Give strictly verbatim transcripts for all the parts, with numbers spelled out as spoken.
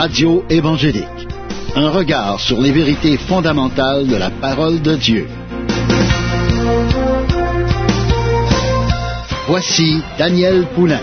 Radio évangélique. Un regard sur les vérités fondamentales de la parole de Dieu. Voici Daniel Poulain.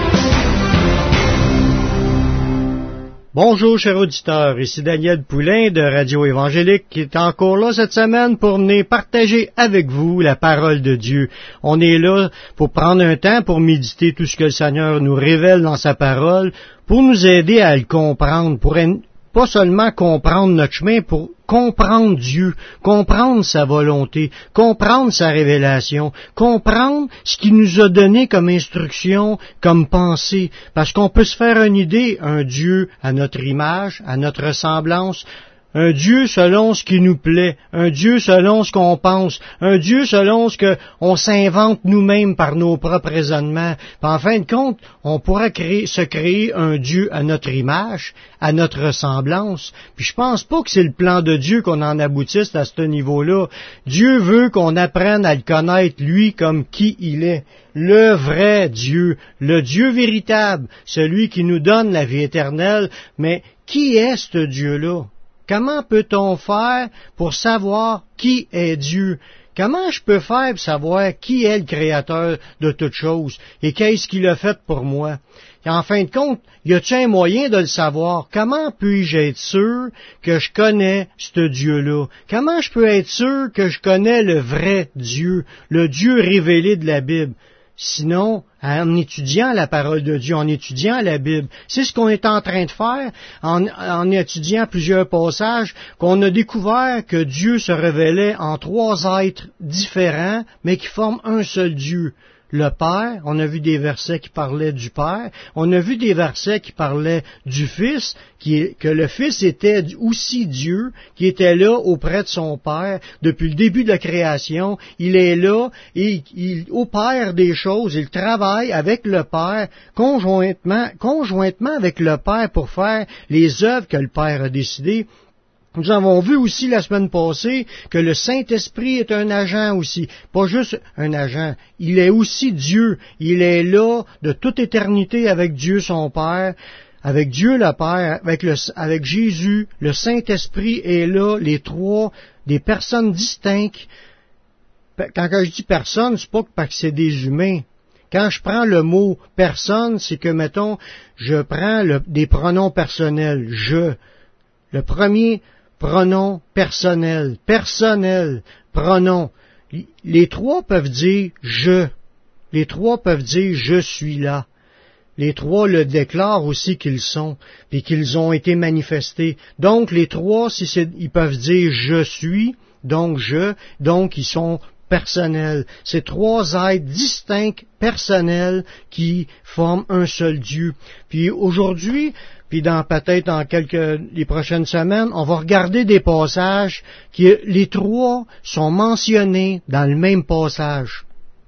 Bonjour, chers auditeurs, ici Daniel Poulain de Radio évangélique qui est encore là cette semaine pour venir partager avec vous la parole de Dieu. On est là pour prendre un temps pour méditer tout ce que le Seigneur nous révèle dans sa parole, pour nous aider à le comprendre, pour pas seulement comprendre notre chemin, pour comprendre Dieu, comprendre sa volonté, comprendre sa révélation, comprendre ce qu'il nous a donné comme instruction, comme pensée, parce qu'on peut se faire une idée, un Dieu à notre image, à notre ressemblance, un Dieu selon ce qui nous plaît, un Dieu selon ce qu'on pense, un Dieu selon ce qu'on s'invente nous-mêmes par nos propres raisonnements. Puis en fin de compte, on pourra créer, se créer un Dieu à notre image, à notre ressemblance. Puis je pense pas que c'est le plan de Dieu qu'on en aboutisse à ce niveau-là. Dieu veut qu'on apprenne à le connaître, lui, comme qui il est. Le vrai Dieu, le Dieu véritable, celui qui nous donne la vie éternelle. Mais qui est ce Dieu-là? Comment peut-on faire pour savoir qui est Dieu? Comment je peux faire pour savoir qui est le Créateur de toutes choses? Et qu'est-ce qu'il a fait pour moi? Et en fin de compte, y a-t-il un moyen de le savoir? Comment puis-je être sûr que je connais ce Dieu-là? Comment je peux être sûr que je connais le vrai Dieu, le Dieu révélé de la Bible? Sinon, en étudiant la parole de Dieu, en étudiant la Bible, c'est ce qu'on est en train de faire, en, en étudiant plusieurs passages, qu'on a découvert que Dieu se révélait en trois êtres différents, mais qui forment un seul Dieu. Le Père, on a vu des versets qui parlaient du Père, on a vu des versets qui parlaient du Fils, qui, que le Fils était aussi Dieu, qui était là auprès de son Père depuis le début de la création. Il est là et il opère des choses, il travaille avec le Père, conjointement, conjointement avec le Père pour faire les œuvres que le Père a décidées. Nous avons vu aussi la semaine passée que le Saint-Esprit est un agent aussi, pas juste un agent, il est aussi Dieu, il est là de toute éternité avec Dieu son Père, avec Dieu le Père, avec, le, avec Jésus, le Saint-Esprit est là, les trois, des personnes distinctes. Quand je dis personne, c'est pas parce que c'est des humains. Quand je prends le mot personne, c'est que, mettons, je prends le, des pronoms personnels, je. Le premier pronom personnel, personnel, pronom. Les trois peuvent dire « je ». Les trois peuvent dire « je suis là ». Les trois le déclarent aussi qu'ils sont, et qu'ils ont été manifestés. Donc, les trois, si c'est, ils peuvent dire « je suis », donc « je », donc ils sont personnels. C'est trois êtres distincts, personnels, qui forment un seul Dieu. Puis aujourd'hui, puis dans peut-être dans quelques les prochaines semaines, on va regarder des passages qui les trois sont mentionnés dans le même passage,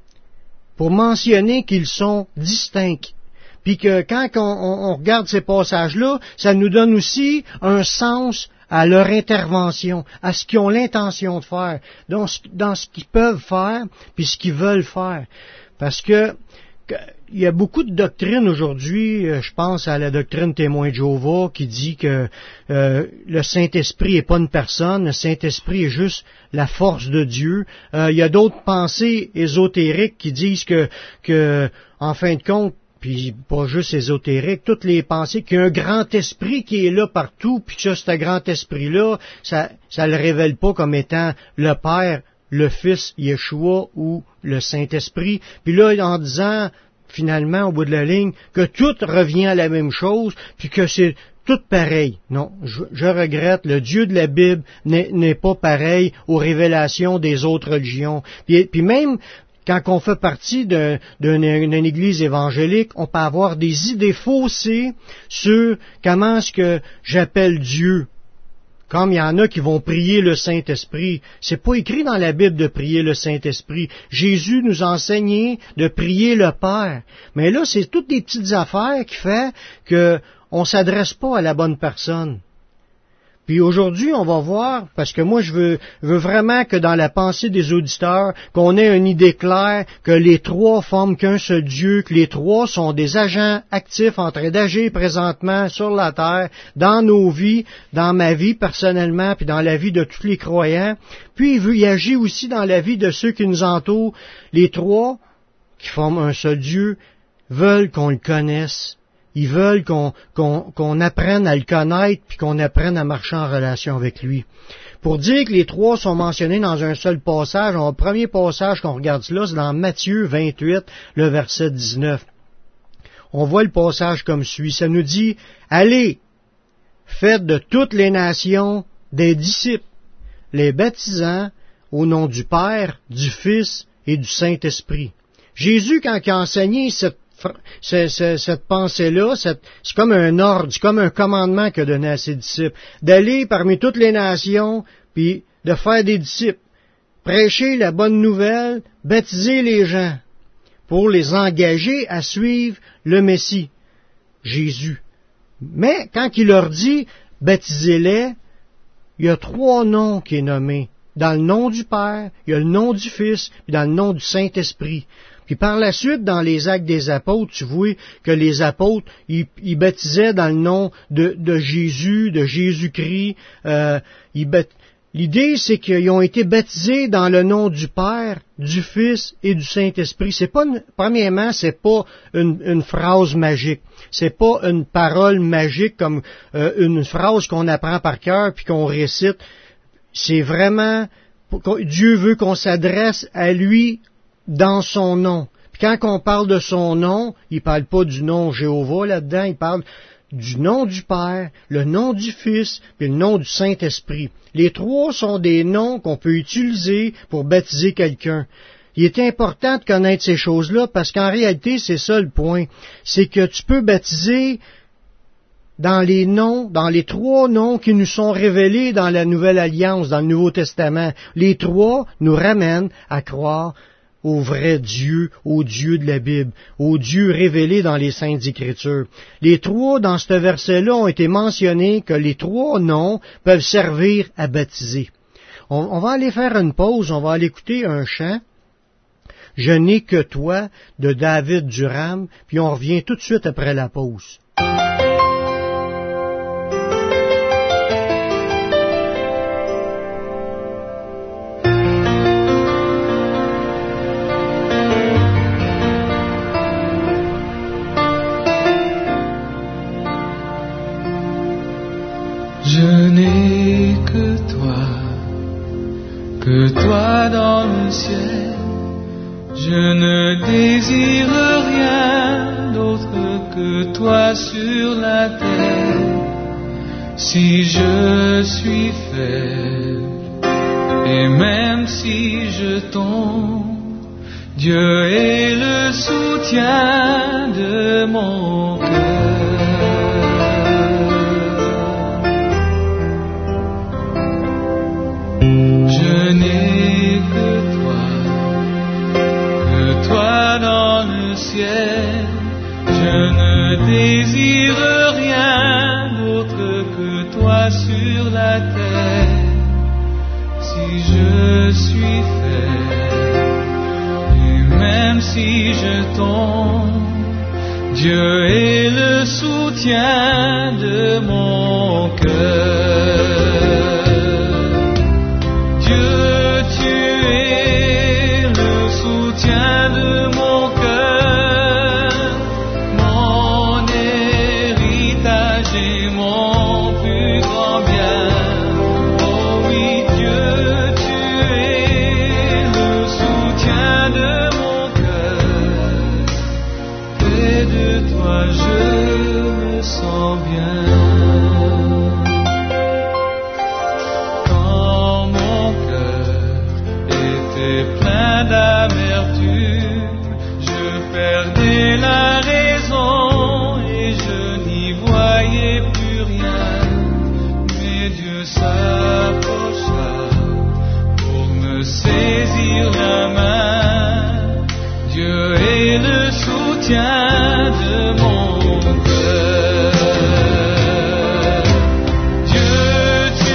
pour mentionner qu'ils sont distincts. Puis que quand on, on, on regarde ces passages-là, ça nous donne aussi un sens à leur intervention, à ce qu'ils ont l'intention de faire, dans ce, dans ce qu'ils peuvent faire, puis ce qu'ils veulent faire. Parce que il y a beaucoup de doctrines aujourd'hui, je pense à la doctrine témoin de Jéhovah qui dit que euh, le Saint-Esprit n'est pas une personne, le Saint-Esprit est juste la force de Dieu. Euh, il y a d'autres pensées ésotériques qui disent que, que en fin de compte, puis pas juste ésotérique, toutes les pensées qu'il y a un grand esprit qui est là partout, puis que ce grand esprit-là, ça ça le révèle pas comme étant le Père, le Fils, Yeshua ou le Saint-Esprit. Puis là, en disant, finalement, au bout de la ligne, que tout revient à la même chose, puis que c'est tout pareil. Non, je, je regrette, le Dieu de la Bible n'est, n'est pas pareil aux révélations des autres religions. Puis, puis même quand on fait partie d'un, d'une, d'une église évangélique, on peut avoir des idées faussées sur comment est-ce que j'appelle Dieu. Comme il y en a qui vont prier le Saint-Esprit. C'est pas écrit dans la Bible de prier le Saint-Esprit. Jésus nous a enseigné de prier le Père. Mais là, c'est toutes des petites affaires qui font qu'on ne s'adresse pas à la bonne personne. Puis aujourd'hui, on va voir, parce que moi, je veux, veux vraiment que dans la pensée des auditeurs, qu'on ait une idée claire que les trois forment qu'un seul Dieu, que les trois sont des agents actifs en train d'agir présentement sur la terre, dans nos vies, dans ma vie personnellement, puis dans la vie de tous les croyants. Puis il, veut, il agit aussi dans la vie de ceux qui nous entourent. Les trois, qui forment un seul Dieu, veulent qu'on le connaisse. Ils veulent qu'on, qu'on, qu'on apprenne à le connaître puis qu'on apprenne à marcher en relation avec lui. Pour dire que les trois sont mentionnés dans un seul passage, le premier passage qu'on regarde là, c'est dans Matthieu vingt-huit, le verset dix-neuf. On voit le passage comme suit. Ça nous dit, « Allez, faites de toutes les nations des disciples, les baptisant au nom du Père, du Fils et du Saint-Esprit. » Jésus, quand il a enseigné cette C'est, c'est, cette pensée-là, c'est, c'est comme un ordre, c'est comme un commandement qu'il a donné à ses disciples, d'aller parmi toutes les nations, puis de faire des disciples, prêcher la bonne nouvelle, baptiser les gens, pour les engager à suivre le Messie, Jésus. Mais quand il leur dit, baptisez-les, il y a trois noms qui est nommé. Dans le nom du Père, il y a le nom du Fils, puis dans le nom du Saint-Esprit. Puis par la suite, dans les Actes des Apôtres, tu vois que les apôtres, ils, ils baptisaient dans le nom de, de Jésus, de Jésus-Christ. Euh, ils bat... L'idée, c'est qu'ils ont été baptisés dans le nom du Père, du Fils et du Saint-Esprit. C'est pas, une... premièrement, c'est pas une, une phrase magique. C'est pas une parole magique comme euh, une phrase qu'on apprend par cœur puis qu'on récite. C'est vraiment, Dieu veut qu'on s'adresse à lui dans son nom. Puis quand on parle de son nom, il parle pas du nom Jéhovah là-dedans, il parle du nom du Père, le nom du Fils, puis le nom du Saint-Esprit. Les trois sont des noms qu'on peut utiliser pour baptiser quelqu'un. Il est important de connaître ces choses-là parce qu'en réalité, c'est ça le point. C'est que tu peux baptiser dans les noms, dans les trois noms qui nous sont révélés dans la Nouvelle Alliance, dans le Nouveau Testament. Les trois nous ramènent à croire au vrai Dieu, au Dieu de la Bible, au Dieu révélé dans les Saintes Écritures. Les trois, dans ce verset-là, ont été mentionnés que les trois noms peuvent servir à baptiser. On, on va aller faire une pause, on va aller écouter un chant, « Je n'ai que toi » de David Durham, puis on revient tout de suite après la pause. Je n'ai que toi, que toi dans le ciel. Je ne désire rien d'autre que toi sur la terre. Si je suis faible, et même si je tombe, Dieu est le soutien de mon cœur. Je n'ai que toi, que toi dans le ciel. Je ne désire rien d'autre que toi sur la terre. Si je suis faible, et même si je tombe, Dieu est le soutien de mon cœur. De mon cœur, mon héritage et mon plus grand bien. Oh oui, Dieu, tu es le soutien de mon cœur. Près de toi, je me sens bien. Quand mon cœur était plein d'amertume, perdais la raison et je n'y voyais plus rien. Mais Dieu s'approcha pour me saisir la main. Dieu est le soutien de mon cœur. Dieu, tu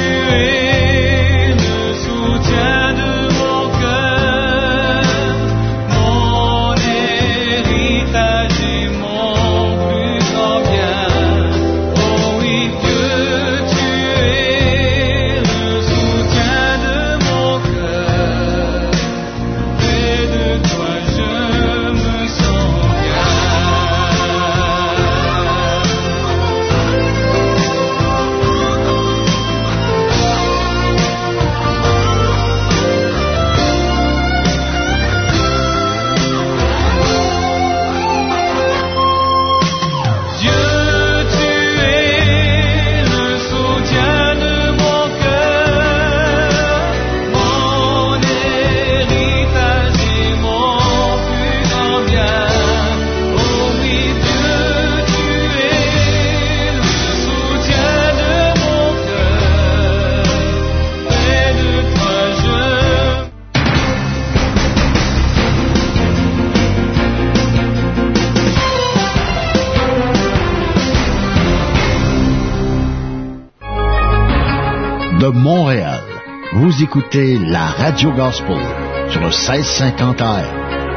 de Montréal. Vous écoutez la Radio Gospel sur le seize cinquante A M.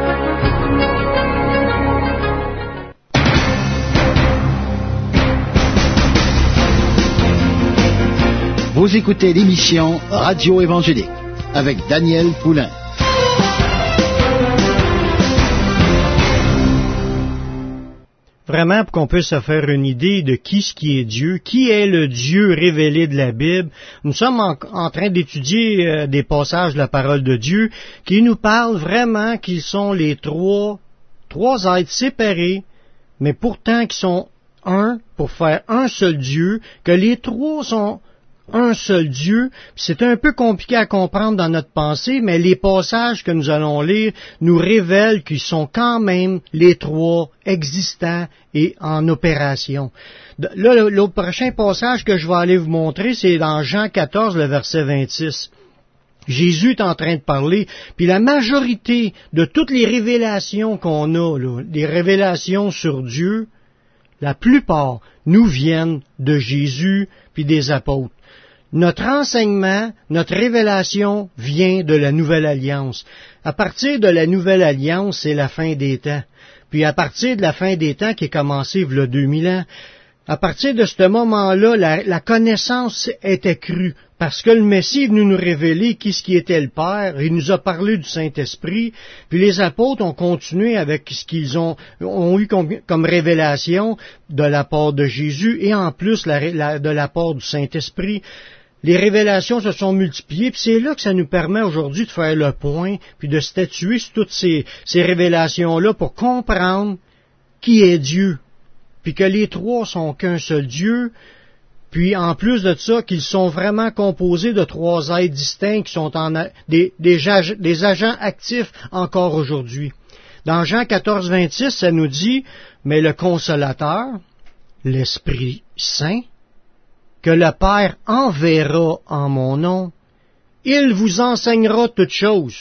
Vous écoutez l'émission Radio Évangélique avec Daniel Poulain. Vraiment, pour qu'on puisse se faire une idée de qui ce qui est Dieu, qui est le Dieu révélé de la Bible, nous sommes en, en train d'étudier euh, des passages de la parole de Dieu qui nous parlent vraiment qu'ils sont les trois, trois êtres séparés, mais pourtant qui sont un pour faire un seul Dieu, que les trois sont un seul Dieu. C'est un peu compliqué à comprendre dans notre pensée, mais les passages que nous allons lire nous révèlent qu'ils sont quand même les trois existants et en opération. Là, le, le prochain passage que je vais aller vous montrer, c'est dans Jean quatorze, le verset vingt-six. Jésus est en train de parler, puis la majorité de toutes les révélations qu'on a, là, les révélations sur Dieu, la plupart nous viennent de Jésus puis des apôtres. Notre enseignement, notre révélation vient de la Nouvelle Alliance. À partir de la Nouvelle Alliance, c'est la fin des temps. Puis à partir de la fin des temps qui est commencée il y a deux mille ans, à partir de ce moment-là, la, la connaissance est accrue. Parce que le Messie est venu nous révéler qui ce qui était le Père, il nous a parlé du Saint-Esprit, puis les apôtres ont continué avec ce qu'ils ont, ont eu comme, comme révélation de la part de Jésus, et en plus la, la, de la part du Saint-Esprit. Les révélations se sont multipliées, puis c'est là que ça nous permet aujourd'hui de faire le point, puis de statuer sur toutes ces, ces révélations-là pour comprendre qui est Dieu, puis que les trois sont qu'un seul Dieu, puis en plus de ça, qu'ils sont vraiment composés de trois êtres distincts qui sont en a, des, des, des agents actifs encore aujourd'hui. Dans Jean quatorze, vingt-six, ça nous dit, mais le Consolateur, l'Esprit Saint, que le Père enverra en mon nom, il vous enseignera toutes choses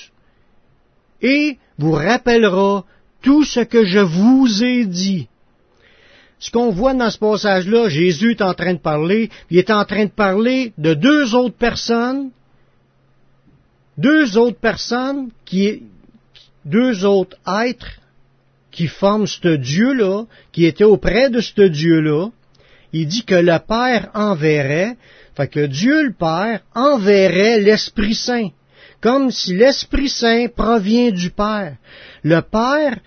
et vous rappellera tout ce que je vous ai dit. Ce qu'on voit dans ce passage-là, Jésus est en train de parler, il est en train de parler de deux autres personnes, deux autres personnes, qui, deux autres êtres qui forment ce Dieu-là, qui étaient auprès de ce Dieu-là. Il dit que le Père enverrait, fait que Dieu le Père enverrait l'Esprit Saint, comme si l'Esprit Saint provient du Père. Le Père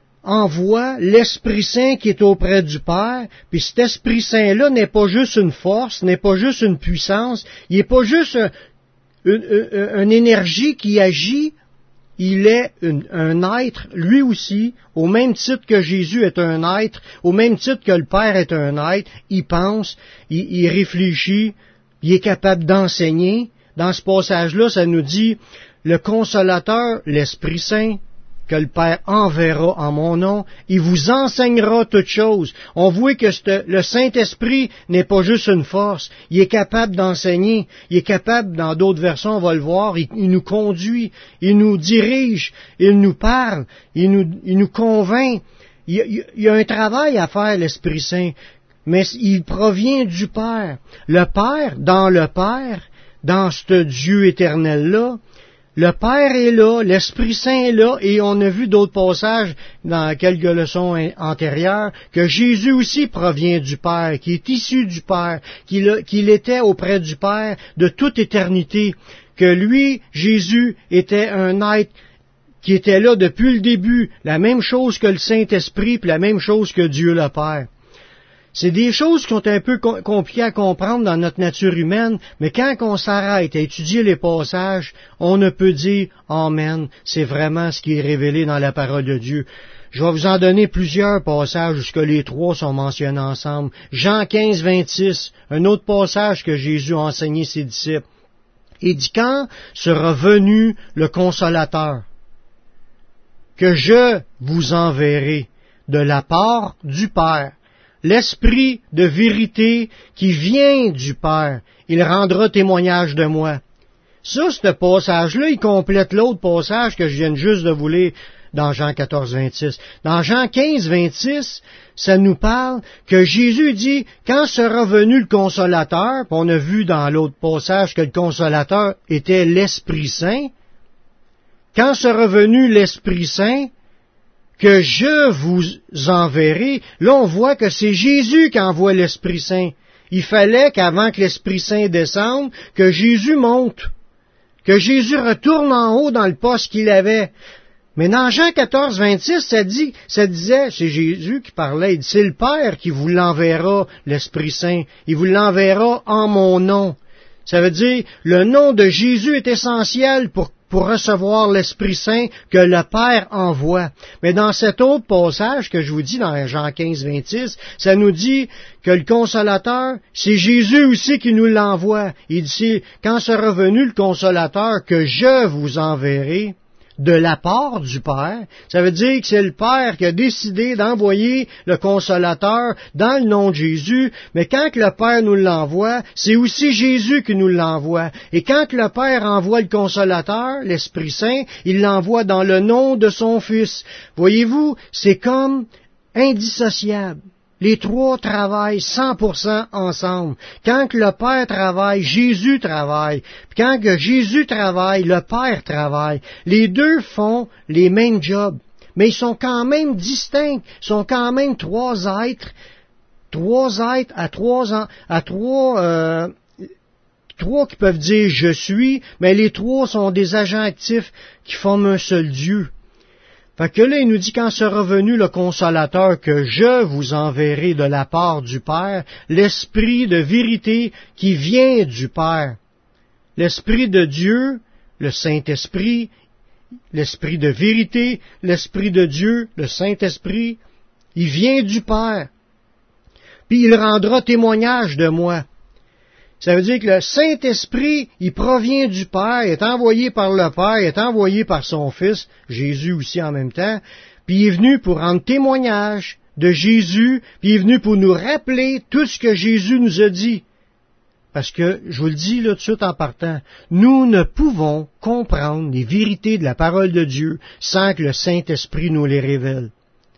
envoie l'Esprit Saint qui est auprès du Père, puis cet Esprit Saint-là n'est pas juste une force, n'est pas juste une puissance, il n'est pas juste une, une, une énergie qui agit, il est une, un être, lui aussi, au même titre que Jésus est un être, au même titre que le Père est un être, il pense, il, il réfléchit, il est capable d'enseigner. Dans ce passage-là, ça nous dit, le Consolateur, l'Esprit Saint, que le Père enverra en mon nom, il vous enseignera toutes choses. On voit que le Saint-Esprit n'est pas juste une force, il est capable d'enseigner, il est capable, dans d'autres versets, on va le voir, il, il nous conduit, il nous dirige, il nous parle, il nous, il nous convainc. Il, il y a un travail à faire, l'Esprit Saint, mais il provient du Père. Le Père, dans le Père, dans ce Dieu éternel-là, le Père est là, l'Esprit Saint est là, et on a vu d'autres passages dans quelques leçons antérieures, que Jésus aussi provient du Père, qui est issu du Père, qu'il, qu'il était auprès du Père de toute éternité, que lui, Jésus, était un être qui était là depuis le début, la même chose que le Saint-Esprit, puis la même chose que Dieu le Père. C'est des choses qui sont un peu compliquées à comprendre dans notre nature humaine, mais quand on s'arrête à étudier les passages, on ne peut dire « Amen », c'est vraiment ce qui est révélé dans la parole de Dieu. Je vais vous en donner plusieurs passages où les trois sont mentionnés ensemble. Jean quinze, vingt-six, un autre passage que Jésus a enseigné ses disciples. Il dit « Quand sera venu le Consolateur, que je vous enverrai de la part du Père, l'Esprit de vérité qui vient du Père, il rendra témoignage de moi. » Ça, ce passage-là, il complète l'autre passage que je viens juste de vous lire dans Jean quatorze, vingt-six. Dans Jean quinze, vingt-six, ça nous parle que Jésus dit, quand sera venu le Consolateur, puis on a vu dans l'autre passage que le Consolateur était l'Esprit Saint, quand sera venu l'Esprit Saint, que je vous enverrai, là on voit que c'est Jésus qui envoie l'Esprit Saint. Il fallait qu'avant que l'Esprit Saint descende, que Jésus monte, que Jésus retourne en haut dans le poste qu'il avait. Mais dans Jean quatorze, vingt-six, ça dit, ça disait, c'est Jésus qui parlait, il dit, c'est le Père qui vous l'enverra, l'Esprit Saint. Il vous l'enverra en mon nom. Ça veut dire, le nom de Jésus est essentiel pour pour recevoir l'Esprit Saint que le Père envoie. Mais dans cet autre passage que je vous dis dans Jean quinze, vingt-six, ça nous dit que le Consolateur, c'est Jésus aussi qui nous l'envoie. Il dit, quand sera venu le Consolateur que je vous enverrai de la part du Père, ça veut dire que c'est le Père qui a décidé d'envoyer le Consolateur dans le nom de Jésus, mais quand que le Père nous l'envoie, c'est aussi Jésus qui nous l'envoie. Et quand que le Père envoie le Consolateur, l'Esprit Saint, il l'envoie dans le nom de son Fils. Voyez-vous, c'est comme indissociable. Les trois travaillent cent pour cent ensemble. Quand que le Père travaille, Jésus travaille. Puis quand que Jésus travaille, le Père travaille. Les deux font les mêmes jobs. Mais ils sont quand même distincts. Ils sont quand même trois êtres. Trois êtres à trois ans, à trois, euh, trois qui peuvent dire je suis, mais les trois sont des agents actifs qui forment un seul Dieu. Fait que là, il nous dit, quand sera venu le Consolateur, que je vous enverrai de la part du Père, l'Esprit de vérité qui vient du Père. L'Esprit de Dieu, le Saint-Esprit, l'Esprit de vérité, l'Esprit de Dieu, le Saint-Esprit, il vient du Père. Puis il rendra témoignage de moi. Ça veut dire que le Saint-Esprit, il provient du Père, il est envoyé par le Père, il est envoyé par son Fils, Jésus aussi en même temps, puis il est venu pour rendre témoignage de Jésus, puis il est venu pour nous rappeler tout ce que Jésus nous a dit. Parce que, je vous le dis là tout de suite en partant, nous ne pouvons comprendre les vérités de la parole de Dieu sans que le Saint-Esprit nous les révèle.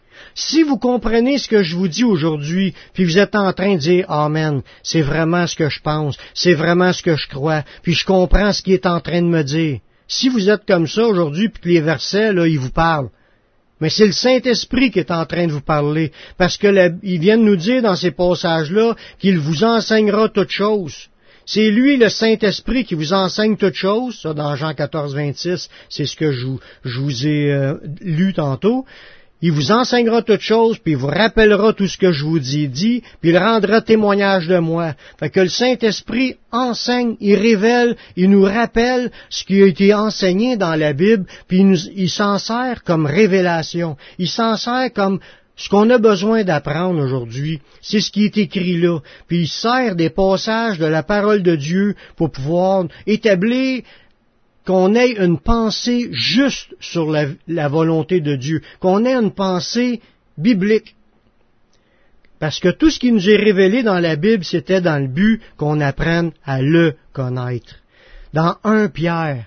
Si vous comprenez ce que je vous dis aujourd'hui, puis vous êtes en train de dire « Amen », c'est vraiment ce que je pense, c'est vraiment ce que je crois, puis je comprends ce qu'il est en train de me dire. Si vous êtes comme ça aujourd'hui, puis que les versets, là, ils vous parlent, mais c'est le Saint-Esprit qui est en train de vous parler, parce que la, il vient de nous dire dans ces passages-là qu'il vous enseignera toutes choses. C'est lui, le Saint-Esprit, qui vous enseigne toutes choses, ça dans Jean quatorze, vingt-six, c'est ce que je, je vous ai euh, lu tantôt. Il vous enseignera toutes choses, puis il vous rappellera tout ce que je vous ai dit, puis il rendra témoignage de moi. Fait que le Saint-Esprit enseigne, il révèle, il nous rappelle ce qui a été enseigné dans la Bible, puis il, nous, il s'en sert comme révélation. Il s'en sert comme ce qu'on a besoin d'apprendre aujourd'hui. C'est ce qui est écrit là. Puis il sert des passages de la parole de Dieu pour pouvoir établir qu'on ait une pensée juste sur la, la volonté de Dieu, qu'on ait une pensée biblique. Parce que tout ce qui nous est révélé dans la Bible, c'était dans le but qu'on apprenne à le connaître. Dans Première Pierre,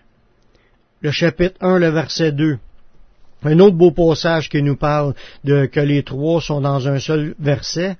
le chapitre un, le verset deux, un autre beau passage qui nous parle de que les trois sont dans un seul verset,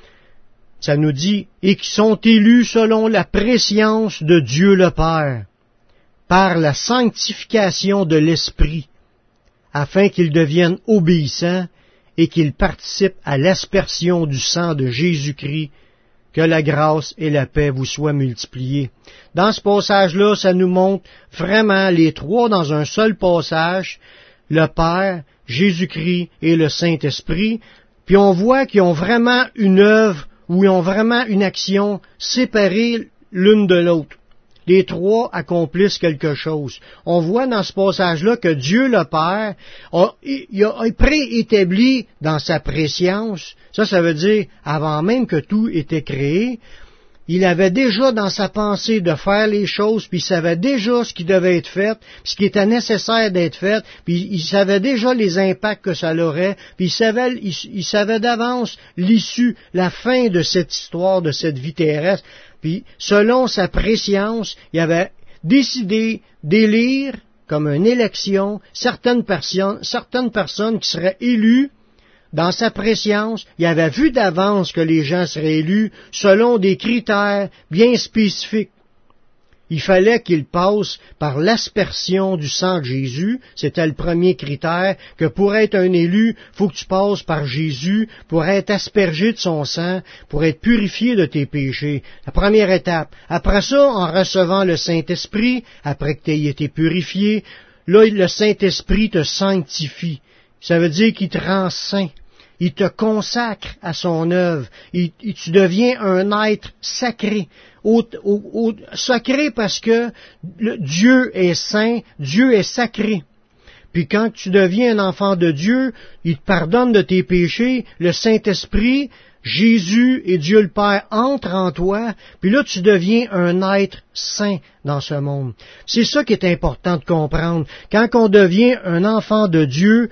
ça nous dit « Et qui sont élus selon la prescience de Dieu le Père, par la sanctification de l'Esprit, afin qu'ils deviennent obéissants et qu'ils participent à l'aspersion du sang de Jésus-Christ, que la grâce et la paix vous soient multipliées. » Dans ce passage-là, ça nous montre vraiment les trois dans un seul passage, le Père, Jésus-Christ et le Saint-Esprit, puis on voit qu'ils ont vraiment une œuvre ou ils ont vraiment une action séparée l'une de l'autre. Les trois accomplissent quelque chose. On voit dans ce passage-là que Dieu le Père a, il a préétabli dans sa prescience, ça, ça veut dire avant même que tout était créé, il avait déjà dans sa pensée de faire les choses, puis il savait déjà ce qui devait être fait, puis ce qui était nécessaire d'être fait, puis il savait déjà les impacts que ça aurait, puis il savait, il, il savait d'avance l'issue, la fin de cette histoire, de cette vie terrestre. Puis, selon sa prescience, il avait décidé d'élire comme une élection, certaines personnes, certaines personnes qui seraient élues dans sa préscience. Il avait vu d'avance que les gens seraient élus selon des critères bien spécifiques. Il fallait qu'il passe par l'aspersion du sang de Jésus. C'était le premier critère, que pour être un élu, faut que tu passes par Jésus, pour être aspergé de son sang, pour être purifié de tes péchés. La première étape. Après ça, en recevant le Saint-Esprit, après que tu aies été purifié, là, le Saint-Esprit te sanctifie. Ça veut dire qu'il te rend saint. Il te consacre à son œuvre. Il, il, tu deviens un être sacré. Au, au, au, sacré parce que le, Dieu est saint, Dieu est sacré. Puis quand tu deviens un enfant de Dieu, il te pardonne de tes péchés, le Saint-Esprit, Jésus et Dieu le Père entrent en toi, puis là tu deviens un être saint dans ce monde. C'est ça qui est important de comprendre. Quand on devient un enfant de Dieu,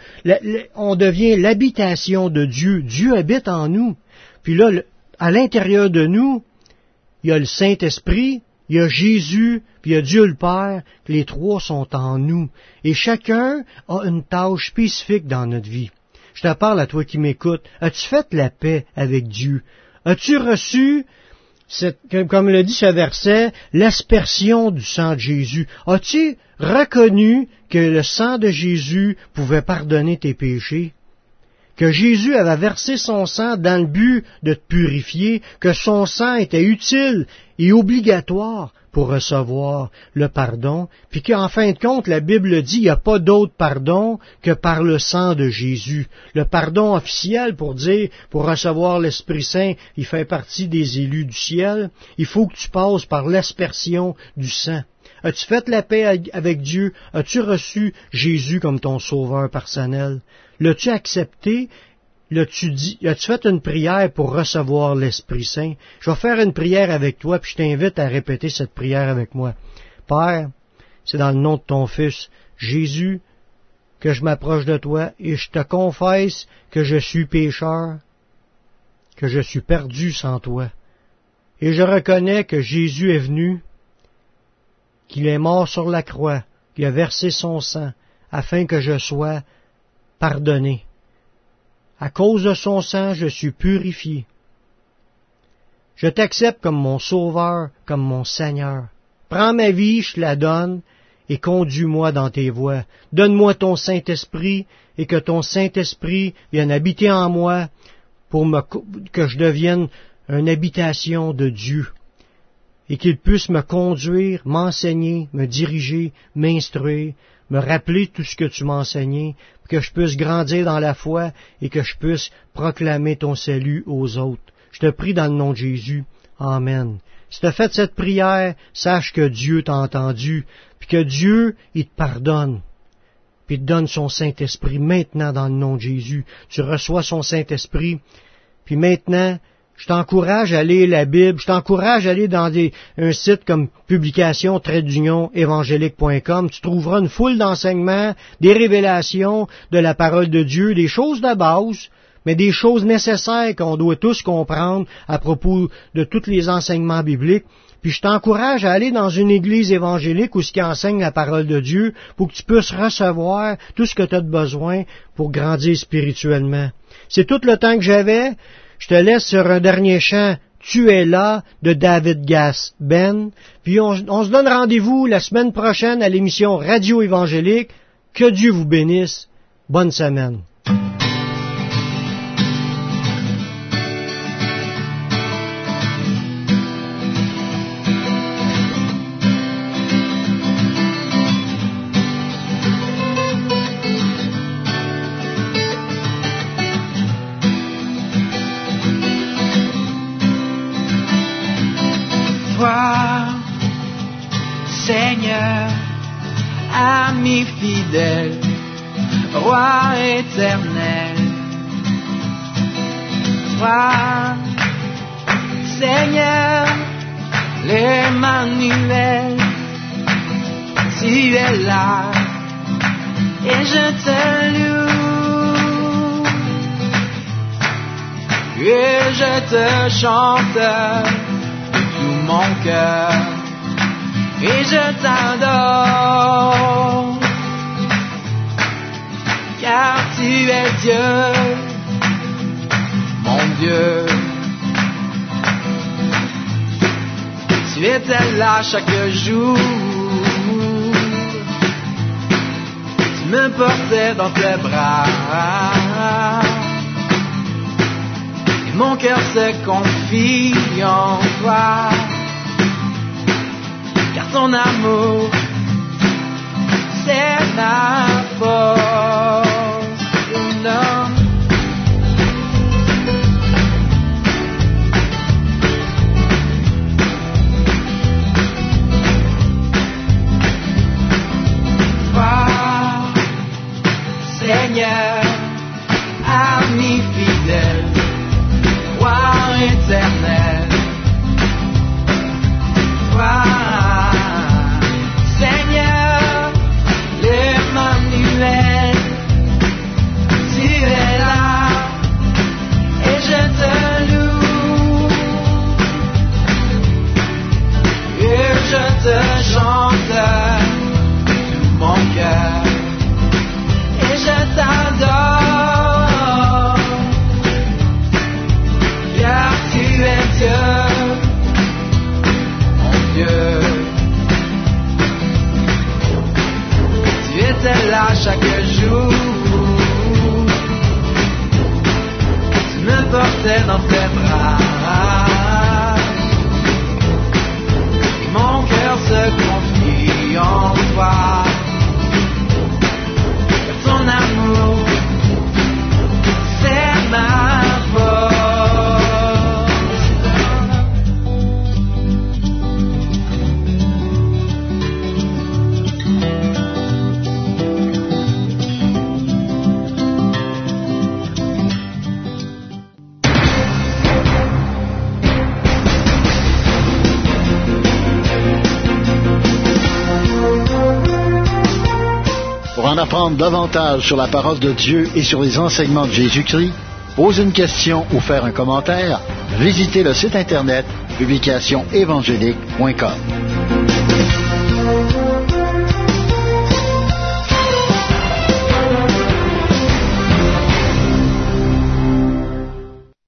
on devient l'habitation de Dieu. Dieu habite en nous. Puis là, à l'intérieur de nous, il y a le Saint-Esprit, il y a Jésus, puis il y a Dieu le Père, puis les trois sont en nous. Et chacun a une tâche spécifique dans notre vie. Je te parle à toi qui m'écoutes. As-tu fait la paix avec Dieu? As-tu reçu, cette, comme le dit ce verset, l'aspersion du sang de Jésus? As-tu reconnu que le sang de Jésus pouvait pardonner tes péchés? Que Jésus avait versé son sang dans le but de te purifier, que son sang était utile et obligatoire pour recevoir le pardon, puis qu'en fin de compte, la Bible dit, il n'y a pas d'autre pardon que par le sang de Jésus. Le pardon officiel, pour dire, pour recevoir l'Esprit Saint, il fait partie des élus du ciel, il faut que tu passes par l'aspersion du sang. As-tu fait la paix avec Dieu? As-tu reçu Jésus comme ton sauveur personnel? L'as-tu accepté? L'as-tu dit? As-tu fait une prière pour recevoir l'Esprit Saint? Je vais faire une prière avec toi, puis je t'invite à répéter cette prière avec moi. Père, c'est dans le nom de ton Fils, Jésus, que je m'approche de toi, et je te confesse que je suis pécheur, que je suis perdu sans toi. Et je reconnais que Jésus est venu, qu'il est mort sur la croix, qu'il a versé son sang, afin que je sois pardonné. À cause de son sang, je suis purifié. Je t'accepte comme mon sauveur, comme mon Seigneur. Prends ma vie, je te la donne, et conduis-moi dans tes voies. Donne-moi ton Saint-Esprit, et que ton Saint-Esprit vienne habiter en moi, pour me, que je devienne une habitation de Dieu, et qu'il puisse me conduire, m'enseigner, me diriger, m'instruire, me rappeler tout ce que tu m'as enseigné, pour que je puisse grandir dans la foi et que je puisse proclamer ton salut aux autres. Je te prie dans le nom de Jésus. Amen. Si tu as fait cette prière, sache que Dieu t'a entendu, puis que Dieu, il te pardonne, puis il te donne son Saint-Esprit maintenant dans le nom de Jésus. Tu reçois son Saint-Esprit, puis maintenant, je t'encourage à lire la Bible, je t'encourage à aller dans des, un site comme publication trait d'union évangélique point com. Tu trouveras une foule d'enseignements, des révélations de la parole de Dieu, des choses de base, mais des choses nécessaires qu'on doit tous comprendre à propos de tous les enseignements bibliques. Puis je t'encourage à aller dans une église évangélique où ce qui enseigne la parole de Dieu pour que tu puisses recevoir tout ce que tu as de besoin pour grandir spirituellement. C'est tout le temps que j'avais. Je te laisse sur un dernier chant, Tu es là, de David Gass Ben. Puis on, on se donne rendez-vous la semaine prochaine à l'émission Radio Évangélique. Que Dieu vous bénisse. Bonne semaine. Seigneur, ami fidèle, Roi éternel, toi, Seigneur, l'Emmanuel, tu es là, et je te loue, et je te chante de tout mon cœur. Et je t'adore. car tu es Dieu, mon Dieu. Tu étais là chaque jour, tu me portais dans tes bras, et mon cœur se confie en toi, car ton amour, c'est ma force. Non. Seigneur, ami fidèle, roi éternel, toi, Seigneur, l'Emmanuel, tu es là et je te loue, et je te chante tout mon cœur. Je t'adore, car tu es Dieu, mon Dieu. Tu étais là chaque jour, tu me portais dans tes bras, et mon cœur se confie en toi. Ton amour, c'est ma force. Pour en apprendre davantage sur la parole de Dieu et sur les enseignements de Jésus-Christ, poser une question ou faire un commentaire, visitez le site internet publication évangélique point com.